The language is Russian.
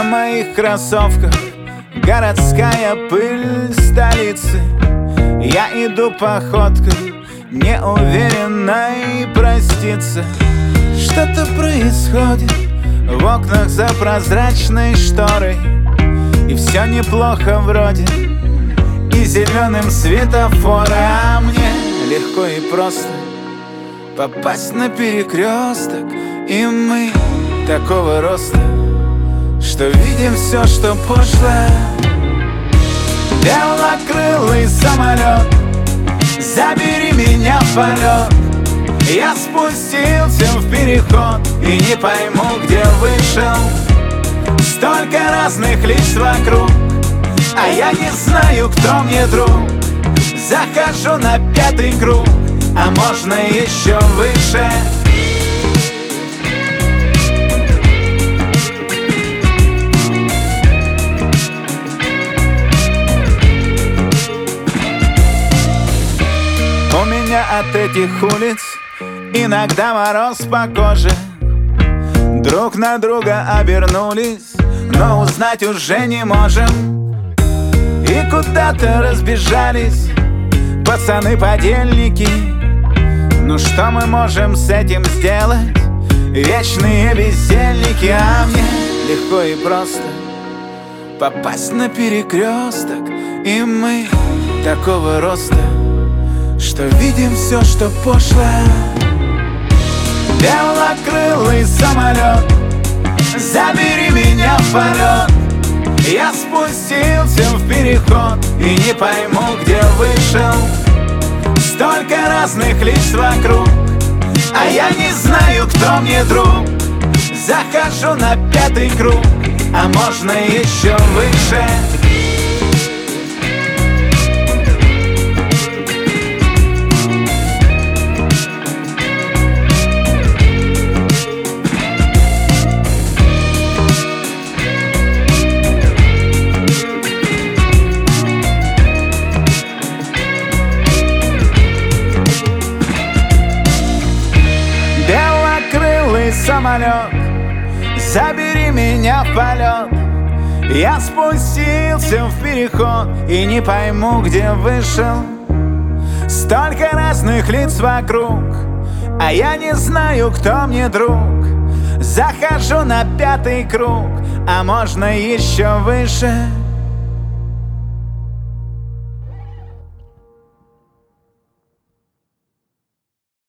моих кроссовках городская пыль столицы. Я иду походкой неуверенной проститься. Что-то происходит в окнах за прозрачной шторой, и все неплохо вроде, и зеленым светофоры. А мне легко и просто попасть на перекресток, и мы такого роста, что видим все, что пошло. Белокрылый самолет, забери меня в полет. Я спустился в переход и не пойму, где вышел. Столько разных лиц вокруг, а я не знаю, кто мне друг. Захожу на 5-й круг, а можно еще выше. У меня от этих улиц иногда мороз по коже. Друг на друга обернулись, но узнать уже не можем. И куда-то разбежались пацаны-подельники. Ну что мы можем с этим сделать? Вечные бездельники. А мне легко и просто попасть на перекресток, и мы такого роста, что видим все, что пошло. Белокрылый самолет, забери меня в полет. Я спустился в переход и не пойму, где вышел. Столько разных лиц вокруг, а я не знаю, кто мне друг. Захожу на 5-й круг, а можно еще выше. Белокрылый самолет, забери меня в полет. Я спустился в переход и не пойму, где вышел. Столько разных лиц вокруг, а я не знаю, кто мне друг. Захожу на 5-й круг, а можно еще выше.